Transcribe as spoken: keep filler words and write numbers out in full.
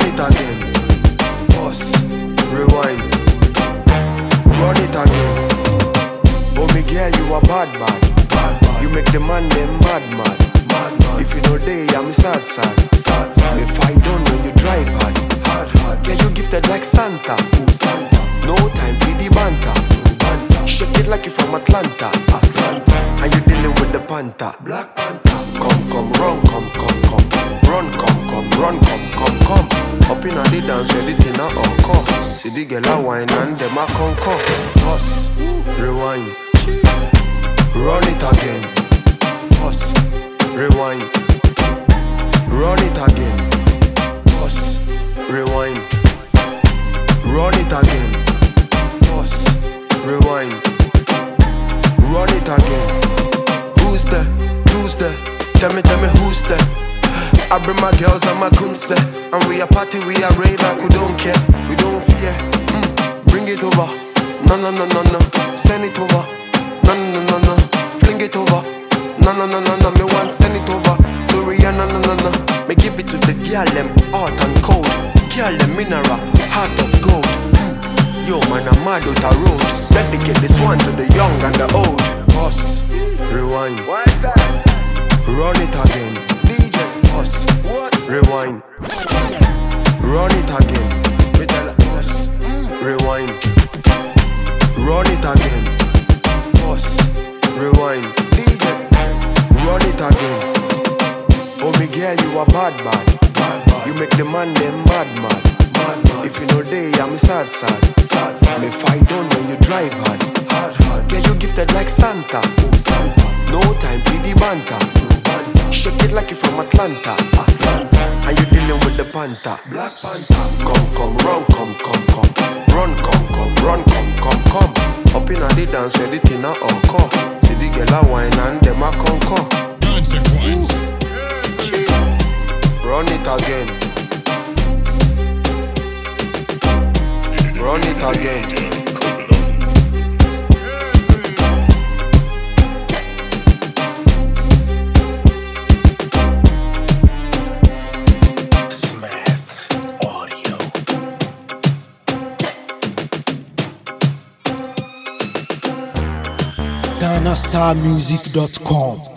it again. Pause, rewind, run it again. Oh me girl, you a bad bad, bad, bad. You make the man them mad mad, mad, mad. If you know day, I'm sad sad, sad, sad. If I don't know you drive hard, hard, hard. Girl, you gifted like Santa, ooh, Santa. No time for the banter, no banter. Shake it like you from Atlanta, Atlanta. And you dealing with the panther, Black Panther. Come, come, run, come, come, come. Run, come, come, run, come, come, come. Up in the dance, where the thing a encore. See the girl a wine and them a conquer. Pause, rewind, run it again. Pause, rewind, run it again. Pause, rewind, run it again. Pause, rewind, run it again. Who's there? Who's there? Tell me, tell me who's there? I bring my girls and my kunst there. And we a party, we a rave like we don't care. We don't fear. Mm. Bring it over. No, no, no, no, no. Send it over. No, no, no, no, no. Fling it over. No, no, no, no, no. Me want send it over. To Rihanna, no, no, no, no. Me give it to the girl them hot and cold. Girl them mineral, heart of gold. Mm. Yo man, I'm mad out the road. Dedicate this one to the young and the old. Pause, rewind. What's that? Run it again. D J, pause, what? Rewind. Run it again. Me tell her, pause, rewind. Run it again. Pause, rewind. D J, run it again. Oh me girl, you a bad bad, bad, bad. You make the man them mad mad, mad, mad. If you know day, I'm sad sad, sad, sad. Me fight down when you drive hard, hard, hard. Girl, you gifted like Santa, oh Santa. No time for the banter, no banter. Shake it like you from Atlanta, Atlanta. And you dealing with the panther, Black Panther. Come, come, run, come, come, come. Run, come, come, run, come, come, come. Up in the dance, where the thing a encore. See the girl a wine and them a conquer. Consequence. Run it again. Run it again. Ghana Star Music dot com